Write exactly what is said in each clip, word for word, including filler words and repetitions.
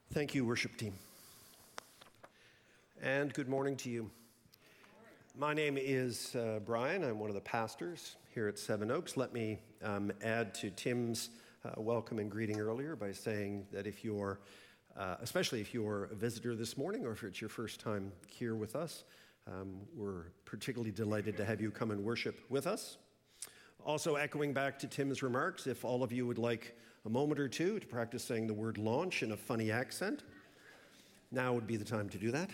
Thank you, worship team. And good morning to you. My name is uh, Brian. I'm one of the pastors here at Seven Oaks. Let me um, add to Tim's uh, welcome and greeting earlier by saying that if you're, uh, especially if you're a visitor this morning or if it's your first time here with us, um, we're particularly delighted to have you come and worship with us. Also, echoing back to Tim's remarks, if all of you would like a moment or two to practice saying the word launch in a funny accent, now would be the time to do that.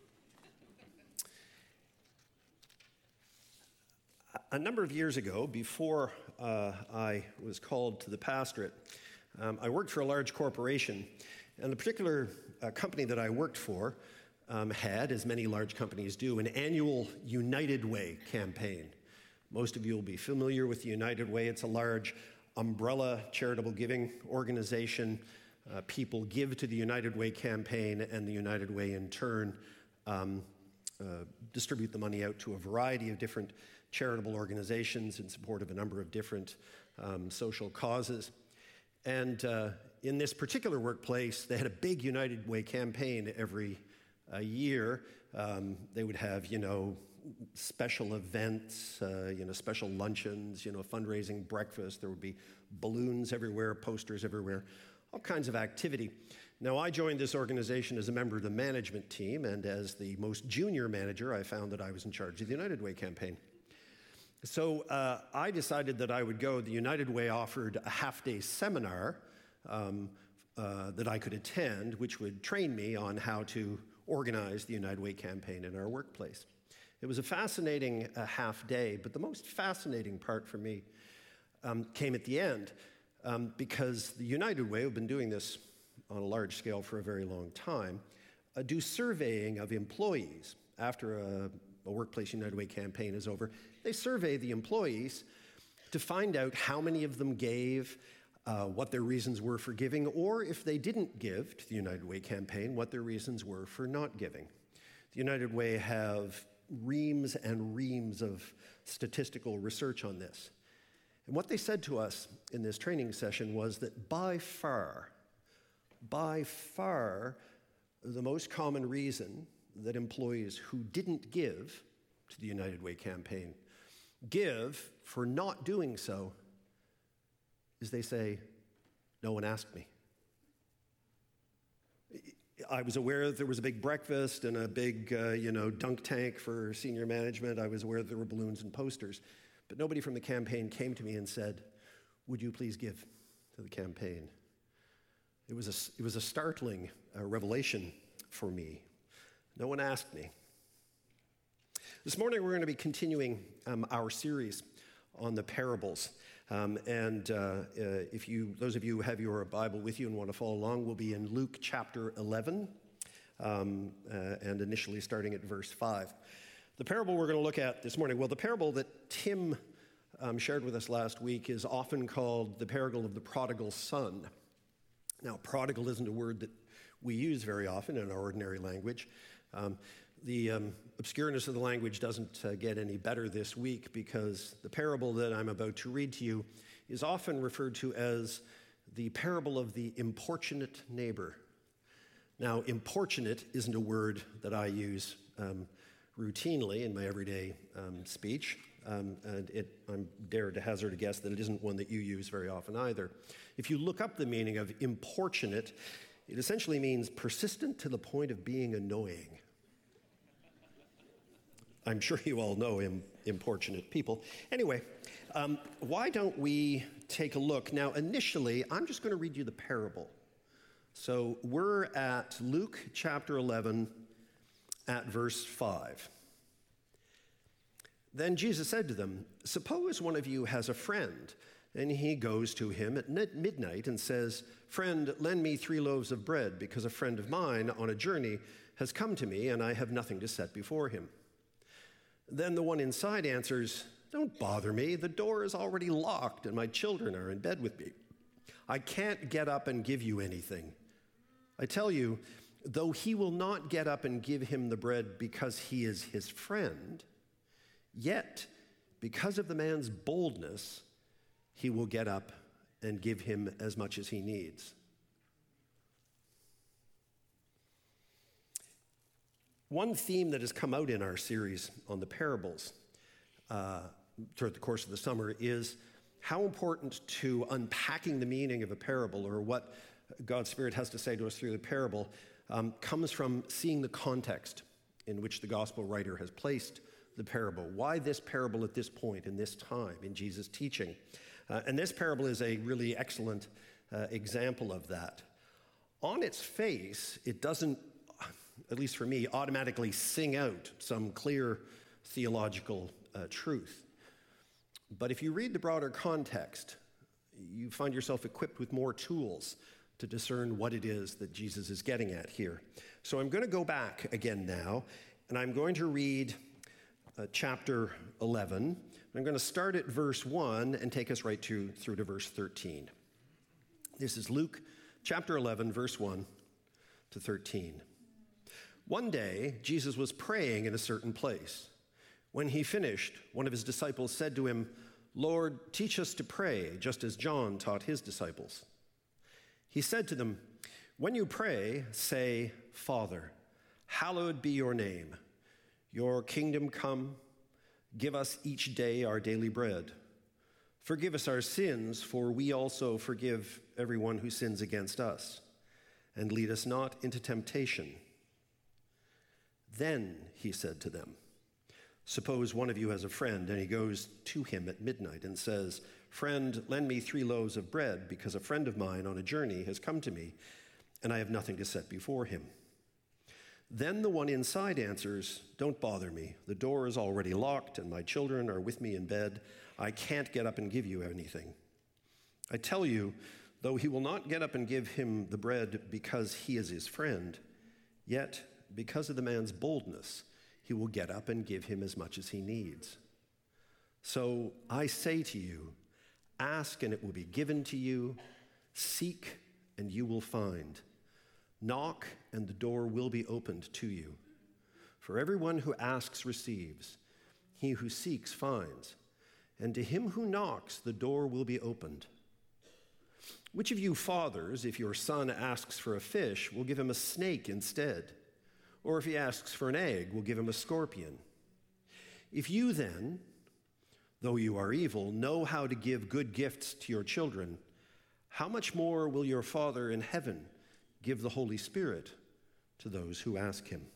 A number of years ago, before uh, I was called to the pastorate, um, I worked for a large corporation, and the particular uh, company that I worked for um, had, as many large companies do, an annual United Way campaign. Most of you will be familiar with the United Way. It's a large umbrella charitable giving organization. Uh, people give to the United Way campaign, and the United Way in turn um, uh, distribute the money out to a variety of different charitable organizations in support of a number of different um, social causes. And uh, in this particular workplace, they had a big United Way campaign every uh, year. Um, they would have, you know, special events, uh, you know, special luncheons, you know, fundraising breakfast. There would be balloons everywhere, posters everywhere, all kinds of activity. Now, I joined this organization as a member of the management team, and as the most junior manager, I found that I was in charge of the United Way campaign. So uh, I decided that I would go. The United Way offered a half-day seminar um, uh, that I could attend, which would train me on how to organize the United Way campaign in our workplace. It was a fascinating uh, half day, but the most fascinating part for me um, came at the end um, because the United Way, who've been doing this on a large scale for a very long time, uh, do surveying of employees. After a, a Workplace United Way campaign is over, they survey the employees to find out how many of them gave, uh, what their reasons were for giving, or if they didn't give to the United Way campaign, what their reasons were for not giving. The United Way have reams and reams of statistical research on this. And what they said to us in this training session was that by far, by far, the most common reason that employees who didn't give to the United Way campaign give for not doing so is they say, "No one asked me." I was aware that there was a big breakfast and a big, uh, you know, dunk tank for senior management. I was aware that there were balloons and posters. But nobody from the campaign came to me and said, "Would you please give to the campaign?" It was a, it was a startling uh, revelation for me. No one asked me. This morning we're going to be continuing um, our series on the parables. Um, and uh, uh, if you, those of you who have your Bible with you and want to follow along, we'll be in Luke chapter eleven, um, uh, and initially starting at verse five. The parable we're going to look at this morning, well, the parable that Tim um, shared with us last week is often called the parable of the prodigal son. Now, prodigal isn't a word that we use very often in our ordinary language. Um, the um, obscureness of the language doesn't uh, get any better this week because the parable that I'm about to read to you is often referred to as the parable of the importunate neighbor. Now, importunate isn't a word that I use um, routinely in my everyday um, speech, um, and it, I'm dare to hazard a guess that it isn't one that you use very often either. If you look up the meaning of importunate, it essentially means persistent to the point of being annoying. I'm sure you all know im- importunate people. Anyway, um, why don't we take a look? Now, initially, I'm just going to read you the parable. So we're at Luke chapter eleven at verse five. Then Jesus said to them, "Suppose one of you has a friend, and he goes to him at midnight and says, 'Friend, lend me three loaves of bread, because a friend of mine on a journey has come to me, and I have nothing to set before him.' Then the one inside answers, 'Don't bother me. The door is already locked, and my children are in bed with me. I can't get up and give you anything.' I tell you, though he will not get up and give him the bread because he is his friend, yet because of the man's boldness, he will get up and give him as much as he needs." One theme that has come out in our series on the parables uh, throughout the course of the summer is how important to unpacking the meaning of a parable, or what God's Spirit has to say to us through the parable, um, comes from seeing the context in which the gospel writer has placed the parable. Why this parable at this point, in this time, in Jesus' teaching? Uh, and this parable is a really excellent uh, example of that. On its face, it doesn't, at least for me, automatically sing out some clear theological uh, truth. But if you read the broader context, you find yourself equipped with more tools to discern what it is that Jesus is getting at here. So I'm going to go back again now, and I'm going to read uh, chapter eleven. I'm going to start at verse one and take us right to, through to verse thirteen. This is Luke chapter eleven, verse one to thirteen. One day, Jesus was praying in a certain place. When he finished, one of his disciples said to him, "Lord, teach us to pray, just as John taught his disciples." He said to them, "When you pray, say, 'Father, hallowed be your name. Your kingdom come. Give us each day our daily bread. Forgive us our sins, for we also forgive everyone who sins against us. And lead us not into temptation." Then he said to them, "Suppose one of you has a friend, and he goes to him at midnight and says, 'Friend, lend me three loaves of bread, because a friend of mine on a journey has come to me, and I have nothing to set before him.' Then the one inside answers, 'Don't bother me. The door is already locked, and my children are with me in bed. I can't get up and give you anything.' I tell you, though he will not get up and give him the bread because he is his friend, yet because of the man's boldness, he will get up and give him as much as he needs. So I say to you, ask and it will be given to you. Seek and you will find. Knock and the door will be opened to you. For everyone who asks receives. He who seeks finds. And to him who knocks, the door will be opened. Which of you fathers, if your son asks for a fish, will give him a snake instead? Or if he asks for an egg, will give him a scorpion? If you then, though you are evil, know how to give good gifts to your children, how much more will your Father in heaven give the Holy Spirit to those who ask him?"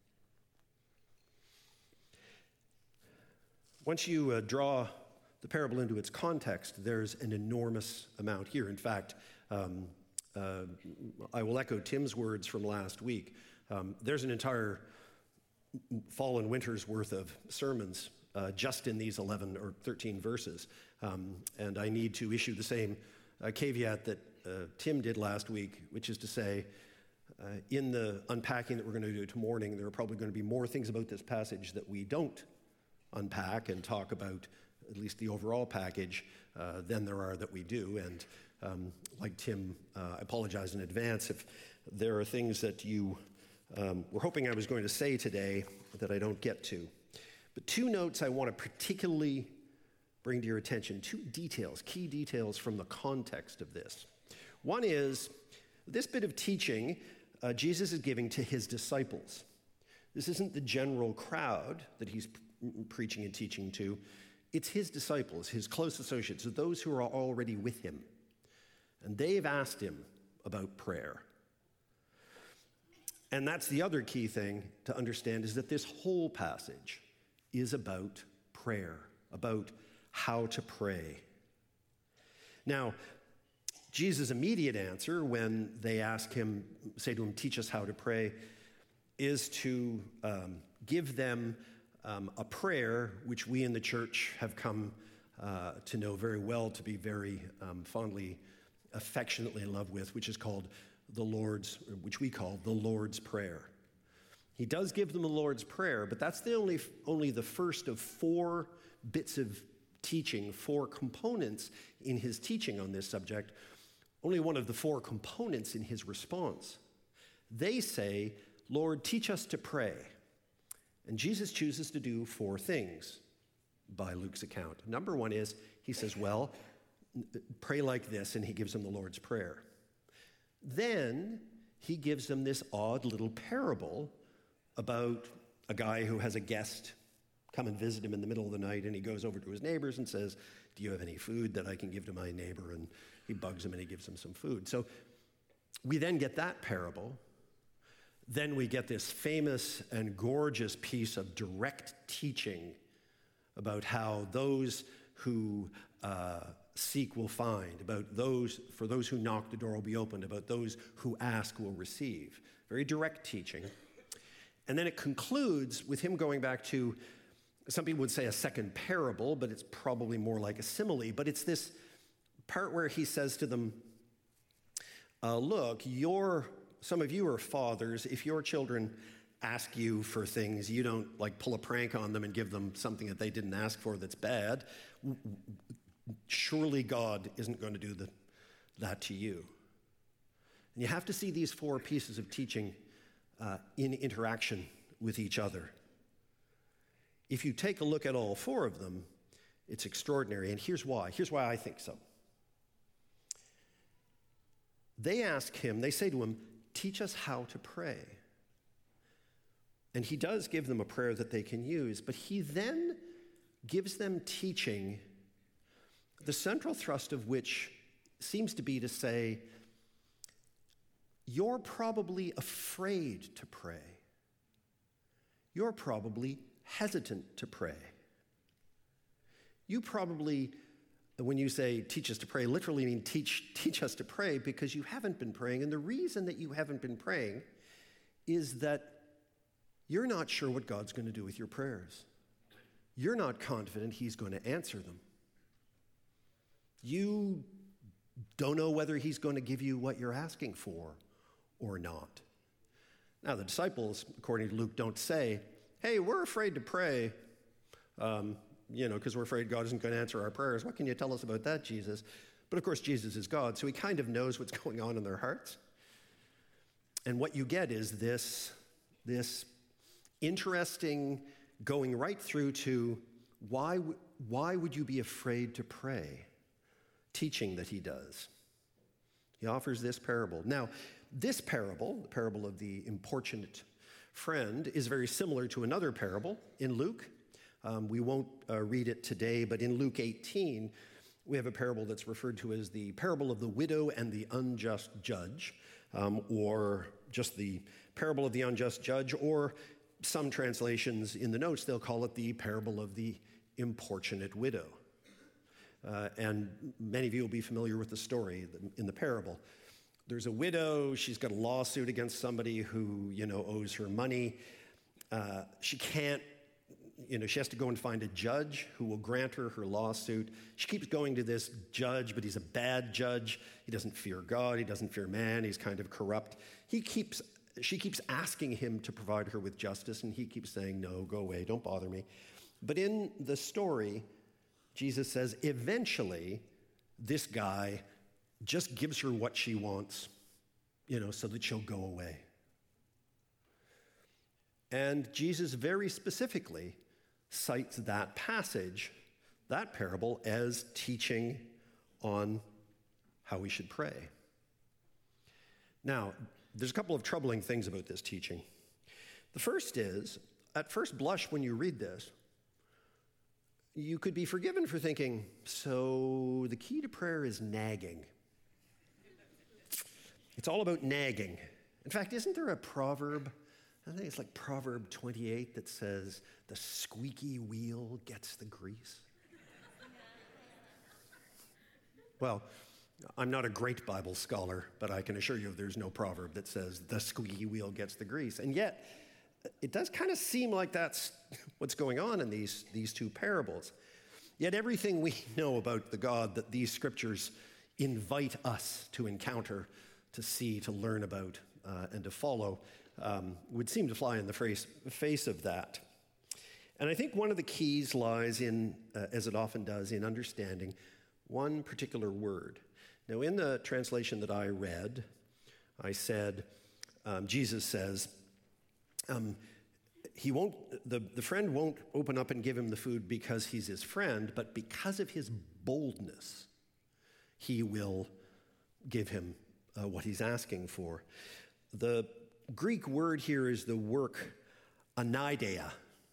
Once you uh, draw the parable into its context, there's an enormous amount here. In fact, um, uh, I will echo Tim's words from last week. Um, there's an entire fall and winter's worth of sermons uh, just in these eleven or thirteen verses. Um, and I need to issue the same uh, caveat that uh, Tim did last week, which is to say, uh, in the unpacking that we're going to do tomorrow morning, there are probably going to be more things about this passage that we don't unpack and talk about, at least the overall package, uh, than there are that we do. And um, like Tim, uh, I apologize in advance if there are things that you Um, we're hoping I was going to say today that I don't get to. But two notes I want to particularly bring to your attention, two details, key details from the context of this. One is, this bit of teaching uh, Jesus is giving to his disciples. This isn't the general crowd that he's p- preaching and teaching to. It's his disciples, his close associates, those who are already with him. And they've asked him about prayer. And that's the other key thing to understand, is that this whole passage is about prayer, about how to pray. Now, Jesus' immediate answer when they ask him, say to him, "Teach us how to pray," is to um, give them um, a prayer which we in the church have come uh, to know very well, to be very um, fondly, affectionately in love with, which is called the Lord's, which we call the Lord's Prayer. He does give them the Lord's Prayer, but that's the only, only the first of four bits of teaching, four components in his teaching on this subject, only one of the four components in his response. They say, "Lord, teach us to pray." And Jesus chooses to do four things by Luke's account. Number one is, he says, well, pray like this, and he gives them the Lord's Prayer. Then he gives them this odd little parable about a guy who has a guest come and visit him in the middle of the night, and he goes over to his neighbors and says, do you have any food that I can give to my neighbor? And he bugs him and he gives him some food. So we then get that parable. Then we get this famous and gorgeous piece of direct teaching about how those who uh, seek will find, about those, for those who knock, the door will be opened, about those who ask will receive. Very direct teaching. And then it concludes with him going back to, some people would say a second parable, but it's probably more like a simile. But it's this part where he says to them, uh, look, your, some of you are fathers. If your children ask you for things, you don't like pull a prank on them and give them something that they didn't ask for that's bad. Surely God isn't going to do the, that to you. And you have to see these four pieces of teaching uh, in interaction with each other. If you take a look at all four of them, it's extraordinary. And here's why. Here's why I think so. They ask him, they say to him, teach us how to pray. And he does give them a prayer that they can use, but he then gives them teaching, the central thrust of which seems to be to say, you're probably afraid to pray. You're probably hesitant to pray. You probably, when you say teach us to pray, literally mean teach, teach us to pray because you haven't been praying. And the reason that you haven't been praying is that you're not sure what God's going to do with your prayers. You're not confident he's going to answer them. You don't know whether he's going to give you what you're asking for or not. Now, the disciples, according to Luke, don't say, hey, we're afraid to pray, um, you know, because we're afraid God isn't going to answer our prayers. What can you tell us about that, Jesus? But of course, Jesus is God, so he kind of knows what's going on in their hearts. And what you get is this, this interesting going right through to why, w- why would you be afraid to pray? Teaching that he does. He offers this parable. Now, this parable, the parable of the importunate friend, is very similar to another parable in Luke. Um, we won't uh, read it today, but in Luke eighteen, we have a parable that's referred to as the parable of the widow and the unjust judge, um, or just the parable of the unjust judge, or some translations in the notes, they'll call it the parable of the importunate widow. Uh, and many of you will be familiar with the story in the parable. There's a widow, she's got a lawsuit against somebody who, you know, owes her money. Uh, she can't, you know, she has to go and find a judge who will grant her her lawsuit. She keeps going to this judge, but he's a bad judge. He doesn't fear God, he doesn't fear man, he's kind of corrupt. He keeps, she keeps asking him to provide her with justice, and he keeps saying, no, go away, don't bother me. But in the story, Jesus says, eventually, this guy just gives her what she wants, you know, so that she'll go away. And Jesus very specifically cites that passage, that parable, as teaching on how we should pray. Now, there's a couple of troubling things about this teaching. The first is, at first blush when you read this, you could be forgiven for thinking, so the key to prayer is nagging. It's all about nagging. In fact, isn't there a proverb, I think it's like Proverb twenty-eight, that says, the squeaky wheel gets the grease? Well, I'm not a great Bible scholar, but I can assure you there's no proverb that says the squeaky wheel gets the grease. And yet, it does kind of seem like that's what's going on in these, these two parables. Yet everything we know about the God that these scriptures invite us to encounter, to see, to learn about, uh, and to follow, um, would seem to fly in the face, face of that. And I think one of the keys lies in, uh, as it often does, in understanding one particular word. Now, in the translation that I read, I said, um, Jesus says, um, he won't, the, the friend won't open up and give him the food because he's his friend, but because of his boldness, he will give him uh, what he's asking for. The Greek word here is the work anideia.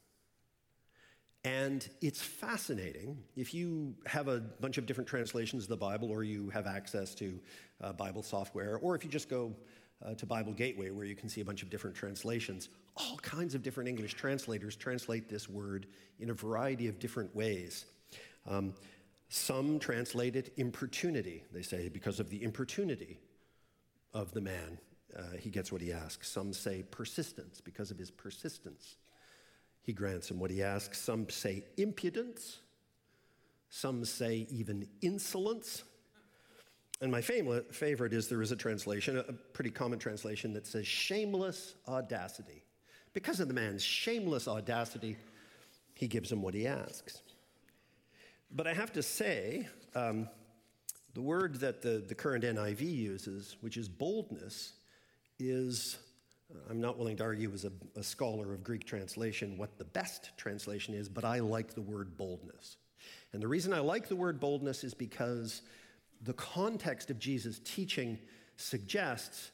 And it's fascinating. If you have a bunch of different translations of the Bible, or you have access to uh, Bible software, or if you just go uh, to Bible Gateway, where you can see a bunch of different translations, all kinds of different English translators translate this word in a variety of different ways. Um, some translate it importunity. They say because of the importunity of the man, uh, he gets what he asks. Some say persistence, because of his persistence. He grants him what he asks. Some say impudence. Some say even insolence. And my fam- favorite is there is a translation, a pretty common translation, that says shameless audacity. Because of the man's shameless audacity, he gives him what he asks. But I have to say, um, the word that the, the current N I V uses, which is boldness, is... I'm not willing to argue as a, a scholar of Greek translation what the best translation is, but I like the word boldness. And the reason I like the word boldness is because the context of Jesus' teaching suggests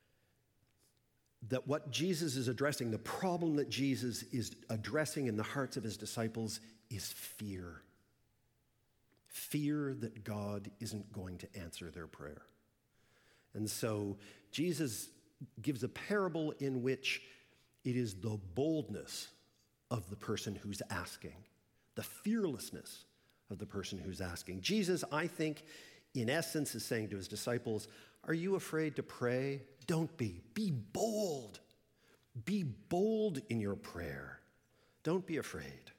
that what Jesus is addressing, the problem that Jesus is addressing in the hearts of his disciples, is fear. Fear that God isn't going to answer their prayer. And so Jesus gives a parable in which it is the boldness of the person who's asking, the fearlessness of the person who's asking. Jesus, I think, in essence, is saying to his disciples, are you afraid to pray? Don't be. Be bold. Be bold in your prayer. Don't be afraid.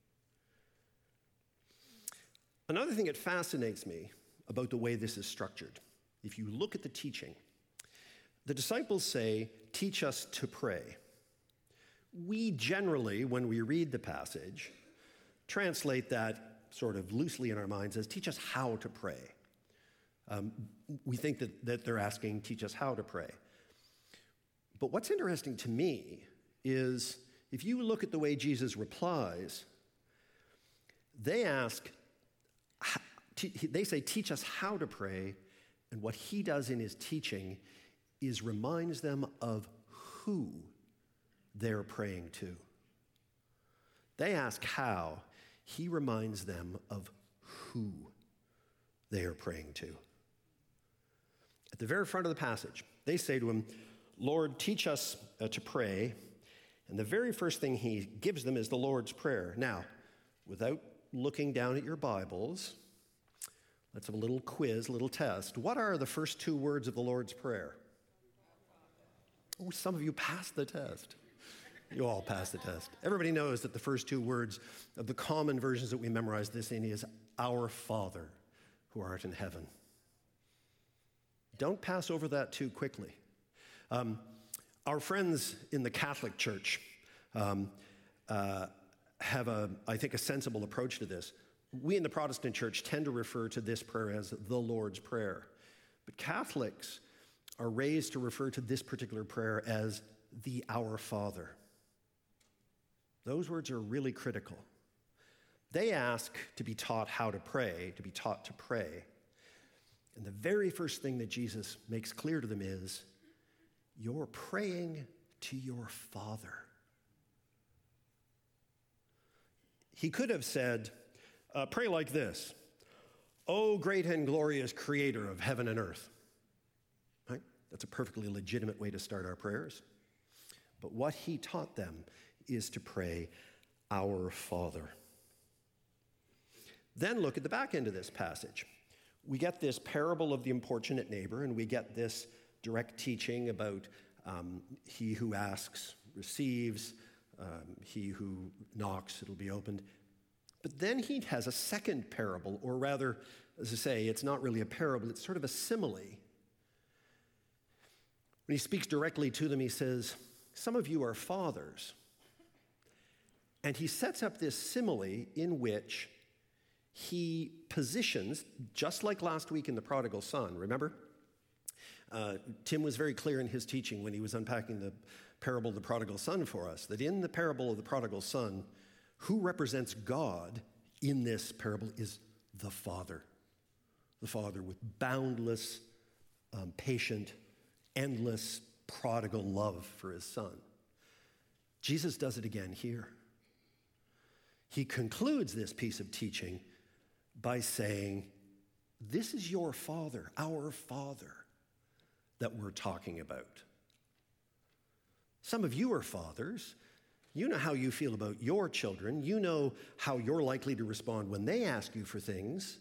Another thing that fascinates me about the way this is structured, if you look at the teaching, the disciples say, teach us to pray. We generally, when we read the passage, translate that sort of loosely in our minds as teach us how to pray. Um, we think that, that they're asking, teach us how to pray. But what's interesting to me is if you look at the way Jesus replies, they ask, they say, teach us how to pray, and what he does in his teaching is reminds them of who they're praying to. They ask how. He reminds them of who they are praying to. At the very front of the passage, they say to him, Lord, teach us uh, to pray. And the very first thing he gives them is the Lord's Prayer. Now, without looking down at your Bibles, let's have a little quiz, a little test. What are the first two words of the Lord's Prayer? Oh, some of you passed the test. You all passed the test. Everybody knows that the first two words of the common versions that we memorize this in is Our Father, who art in heaven. Don't pass over that too quickly. Um, our friends in the Catholic Church um, uh, have, a, I think, a sensible approach to this. We in the Protestant Church tend to refer to this prayer as the Lord's Prayer. But Catholics are raised to refer to this particular prayer as the Our Father. Those words are really critical. They ask to be taught how to pray, to be taught to pray. And the very first thing that Jesus makes clear to them is, you're praying to your Father. He could have said, uh, pray like this, O great and glorious creator of heaven and earth. Right? That's a perfectly legitimate way to start our prayers. But what he taught them is to pray, Our Father. Then look at the back end of this passage. We get this parable of the importunate neighbor, and we get this direct teaching about um, he who asks receives, um, he who knocks, it'll be opened. But then he has a second parable, or rather, as I say, it's not really a parable, it's sort of a simile. When he speaks directly to them, he says, some of you are fathers. And he sets up this simile in which he positions, just like last week in the prodigal son, remember? Uh, Tim was very clear in his teaching when he was unpacking the parable of the prodigal son for us, that in the parable of the prodigal son, who represents God in this parable is the Father. The Father with boundless, um, patient, endless, prodigal love for his son. Jesus does it again here. He concludes this piece of teaching by saying, this is your Father, our Father, that we're talking about. Some of you are fathers. You know how you feel about your children. You know how you're likely to respond when they ask you for things.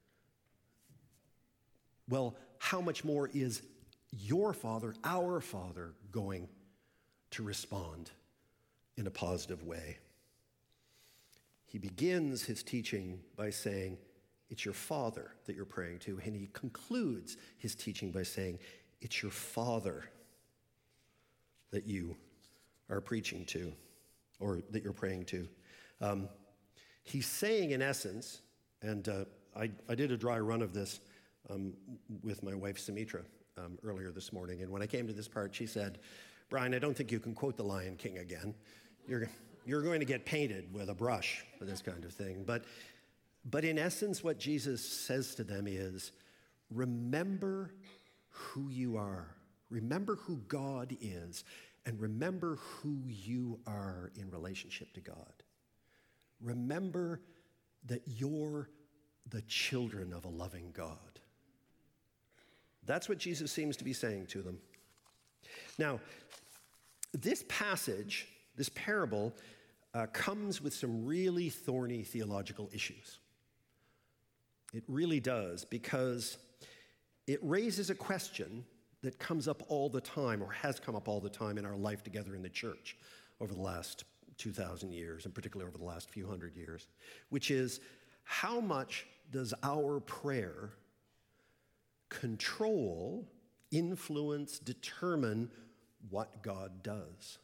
Well, how much more is your Father, our Father, going to respond in a positive way? He begins his teaching by saying, it's your Father that you're praying to, and he concludes his teaching by saying, it's your Father that you are preaching to, or that you're praying to. Um, he's saying, in essence, and uh, I, I did a dry run of this um, with my wife, Sumitra, um, earlier this morning, and when I came to this part, she said, Brian, I don't think you can quote the Lion King again. You're, you're going to get painted with a brush for this kind of thing. But, but in essence, what Jesus says to them is, remember who you are. Remember who God is, and remember who you are in relationship to God. Remember that you're the children of a loving God. That's what Jesus seems to be saying to them. Now, this passage, this parable, uh, comes with some really thorny theological issues. It really does, because it raises a question that comes up all the time, or has come up all the time in our life together in the church over the last two thousand years, and particularly over the last few hundred years, which is, how much does our prayer control, influence, determine what God does?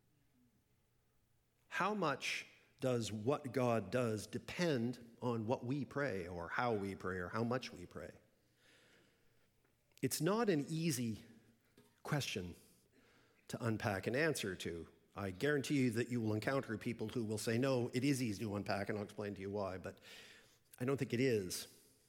How much does what God does depend on what we pray, or how we pray, or how much we pray? It's not an easy question to unpack and answer to. I guarantee you that you will encounter people who will say, no, it is easy to unpack, and I'll explain to you why, but I don't think it is.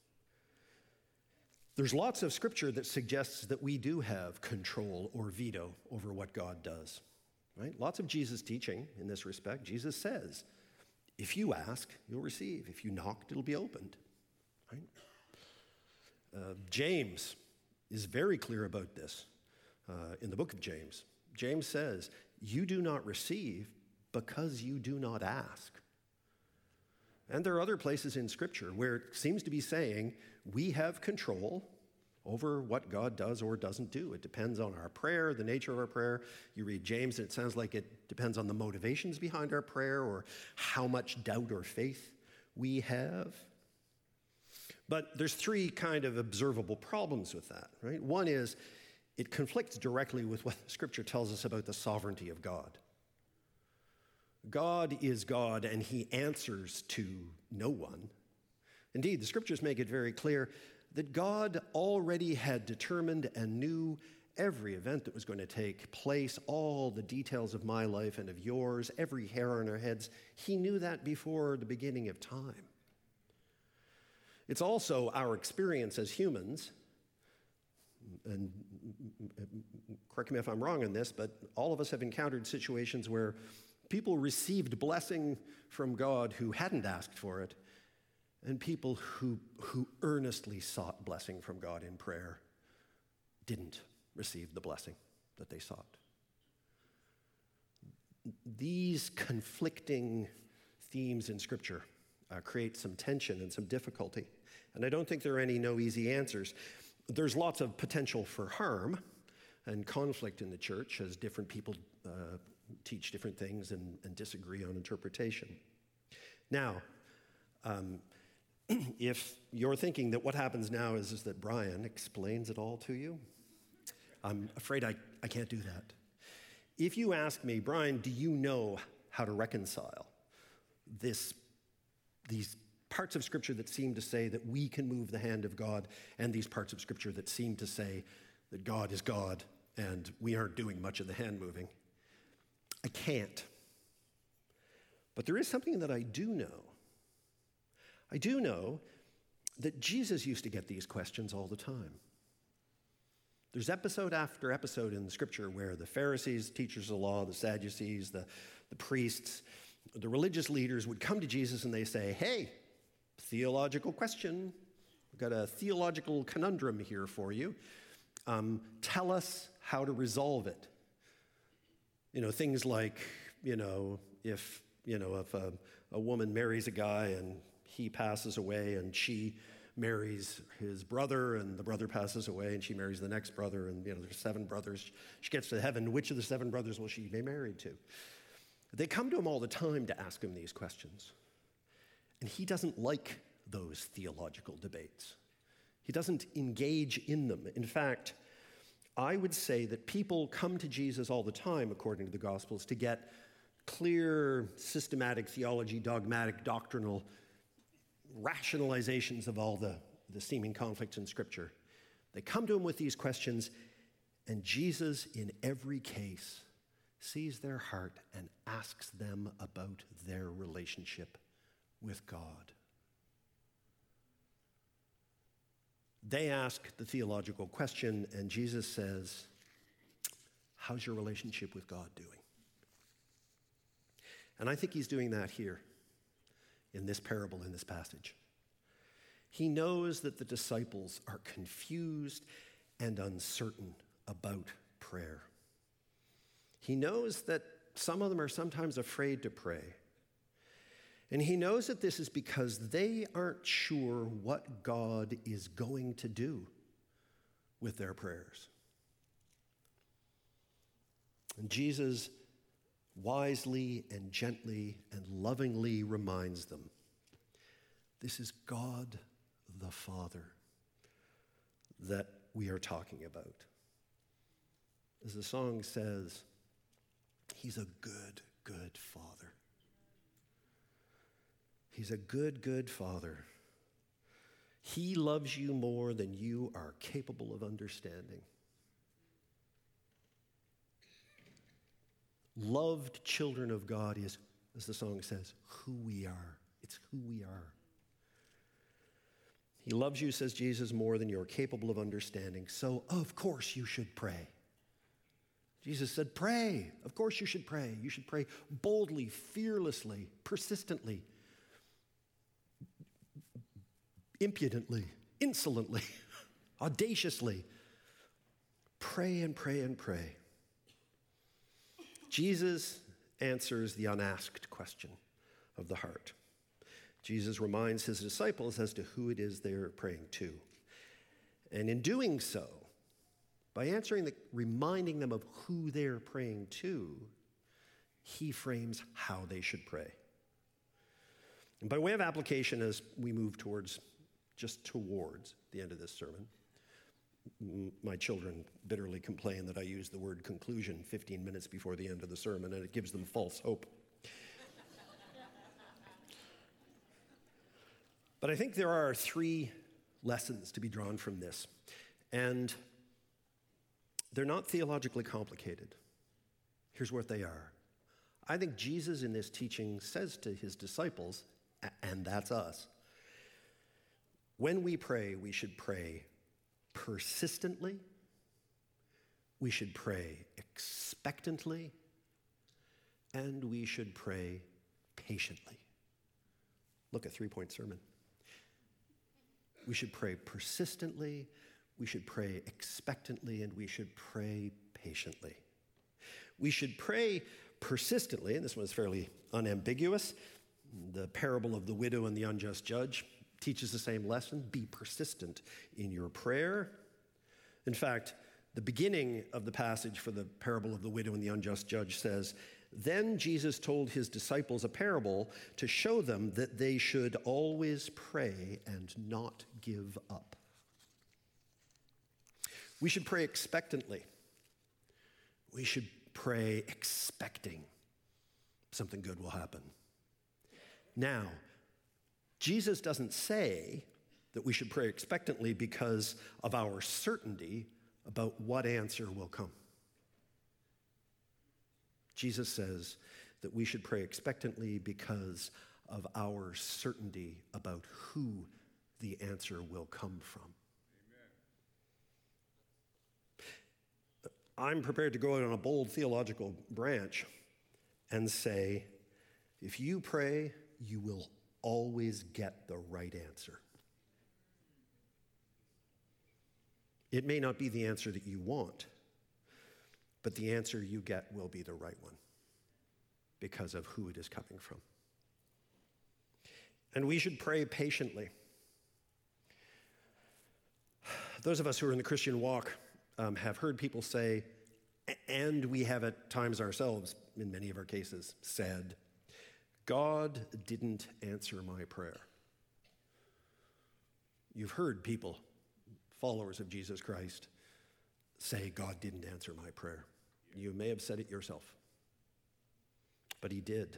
There's lots of scripture that suggests that we do have control or veto over what God does, right? Lots of Jesus' teaching in this respect. Jesus says, if you ask, you'll receive. If you knock, it'll be opened, right? Uh, James is very clear about this uh, in the book of James. James says, you do not receive because you do not ask. And there are other places in Scripture where it seems to be saying we have control over what God does or doesn't do. It depends on our prayer, the nature of our prayer. You read James, and it sounds like it depends on the motivations behind our prayer, or how much doubt or faith we have. But there's three kind of observable problems with that, right? One is it conflicts directly with what Scripture tells us about the sovereignty of God. God is God, and he answers to no one. Indeed, the Scriptures make it very clear that God already had determined and knew every event that was going to take place, all the details of my life and of yours, every hair on our heads. He knew that before the beginning of time. It's also our experience as humans, and correct me if I'm wrong on this, but all of us have encountered situations where people received blessing from God who hadn't asked for it, and people who, who earnestly sought blessing from God in prayer didn't receive the blessing that they sought. These conflicting themes in Scripture uh, create some tension and some difficulty, and I don't think there are any no easy answers. There's lots of potential for harm and conflict in the church as different people uh, teach different things and, and disagree on interpretation. Now, um, if you're thinking that what happens now is, is that Brian explains it all to you, I'm afraid I, I can't do that. If you ask me, Brian, do you know how to reconcile this, these parts of Scripture that seem to say that we can move the hand of God, and these parts of Scripture that seem to say that God is God and we aren't doing much of the hand moving, I can't. But there is something that I do know. I do know that Jesus used to get these questions all the time. There's episode after episode in the scripture where the Pharisees, teachers of the law, the Sadducees, the, the priests, the religious leaders would come to Jesus and they say, hey, theological question. We've got a theological conundrum here for you. Um, tell us how to resolve it. You know, things like, you know, if, you know, if a, a woman marries a guy and he passes away and she marries his brother and the brother passes away and she marries the next brother and, you know, there's seven brothers. She gets to heaven. Which of the seven brothers will she be married to? They come to him all the time to ask him these questions. And he doesn't like those theological debates. He doesn't engage in them. In fact, I would say that people come to Jesus all the time, according to the Gospels, to get clear, systematic theology, dogmatic, doctrinal rationalizations of all the, the seeming conflicts in Scripture. They come to him with these questions, and Jesus, in every case, sees their heart and asks them about their relationship with God. They ask the theological question, and Jesus says, how's your relationship with God doing? And I think he's doing that here in this parable, in this passage. He knows that the disciples are confused and uncertain about prayer. He knows that some of them are sometimes afraid to pray. And he knows that this is because they aren't sure what God is going to do with their prayers. And Jesus wisely and gently and lovingly reminds them, this is God the Father that we are talking about. As the song says, he's a good, good Father. He's a good, good Father. He loves you more than you are capable of understanding. Loved children of God is, as the song says, who we are. It's who we are. He loves you, says Jesus, more than you're capable of understanding. So, of course, you should pray. Jesus said, pray. Of course you should pray. You should pray boldly, fearlessly, persistently, impudently, insolently, audaciously. Pray and pray and pray. Jesus answers the unasked question of the heart. Jesus reminds his disciples as to who it is they're praying to. And in doing so, by answering the, reminding them of who they're praying to, he frames how they should pray. And by way of application, as we move towards, just towards the end of this sermon, my children bitterly complain that I use the word conclusion fifteen minutes before the end of the sermon, and it gives them false hope. But I think there are three lessons to be drawn from this, and they're not theologically complicated. Here's what they are. I think Jesus in this teaching says to his disciples, and that's us, when we pray, we should pray persistently, we should pray expectantly, and we should pray patiently. Look at three-point sermon. We should pray persistently, we should pray expectantly, and we should pray patiently. We should pray persistently, and this one is fairly unambiguous. The parable of the widow and the unjust judge teaches the same lesson. Be persistent in your prayer. In fact, the beginning of the passage for the parable of the widow and the unjust judge says, then Jesus told his disciples a parable to show them that they should always pray and not give up. We should pray expectantly. We should pray expecting something good will happen. Now, Jesus doesn't say that we should pray expectantly because of our certainty about what answer will come. Jesus says that we should pray expectantly because of our certainty about who the answer will come from. Amen. I'm prepared to go out on a bold theological branch and say, if you pray, you will always get the right answer. It may not be the answer that you want, but the answer you get will be the right one because of who it is coming from. And we should pray patiently. Those of us who are in the Christian walk um, have heard people say, and we have at times ourselves, in many of our cases, said, God didn't answer my prayer. You've heard people, followers of Jesus Christ, say, God didn't answer my prayer. You may have said it yourself, but he did.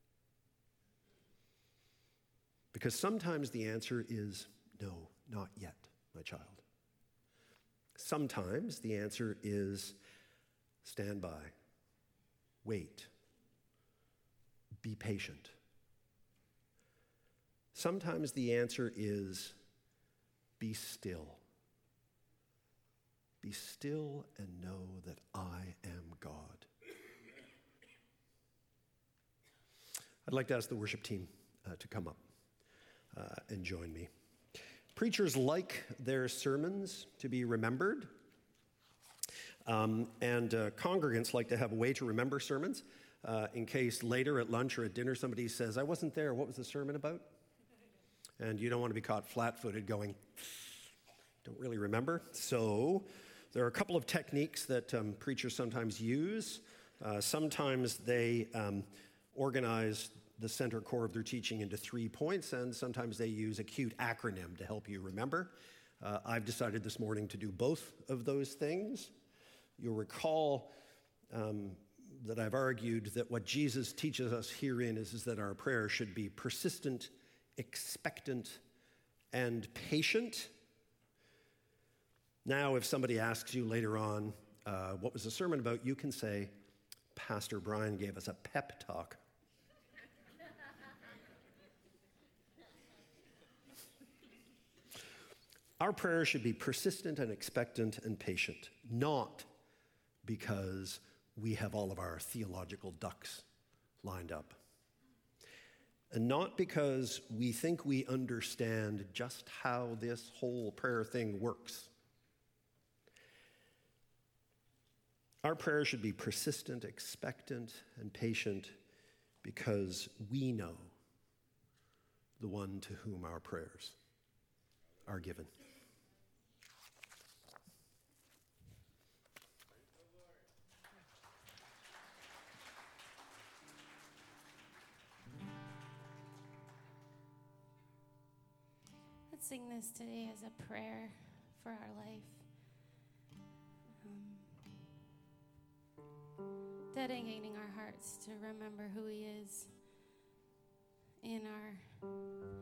Because sometimes the answer is no, not yet, my child. Sometimes the answer is stand by, wait, be patient. Sometimes the answer is be still. Be still and know that I am God. I'd like to ask the worship team uh, to come up uh, and join me. Preachers like their sermons to be remembered, um, and uh, congregants like to have a way to remember sermons uh, in case later at lunch or at dinner somebody says, I wasn't there, what was the sermon about? And you don't want to be caught flat-footed going, don't really remember. So there are a couple of techniques that um, preachers sometimes use. Uh, sometimes they um, organize the center core of their teaching into three points, and sometimes they use a cute acronym to help you remember. Uh, I've decided this morning to do both of those things. You'll recall um, that I've argued that what Jesus teaches us herein is, is that our prayer should be persistent, expectant, and patient. Now, if somebody asks you later on, uh, what was the sermon about, you can say, Pastor Brian gave us a pep talk. Our prayer should be persistent and expectant and patient, not because we have all of our theological ducks lined up, and not because we think we understand just how this whole prayer thing works. Our prayer should be persistent, expectant, and patient because we know the one to whom our prayers are given. Let's sing this today as a prayer for our life. Um, dedicating our hearts to remember who he is in our